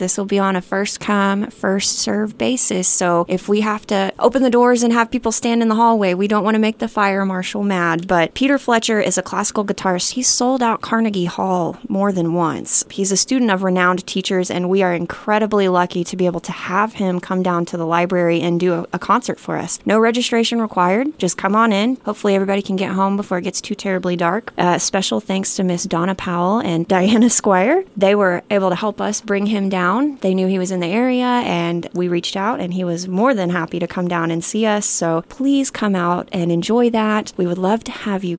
This will be on a first come, first serve basis. So if we have to open the doors and have people stand in the hallway, we don't want to make the fire marshal mad. But Peter Fletcher is a classical guitarist. He's sold out Carnegie Hall more than once. He's a student of renowned teachers, and we are incredibly lucky to be able to have him come down to the library and do a concert for us. No registration required. Just come on in. Hopefully everybody can get home before it gets too terribly dark. Special thanks to Miss Donna Powell and Diana Squire. They were able to help us bring him down. They knew he was in the area, and we reached out, and he was more than happy to come down and see us. So please come out and enjoy that. We would love to have you.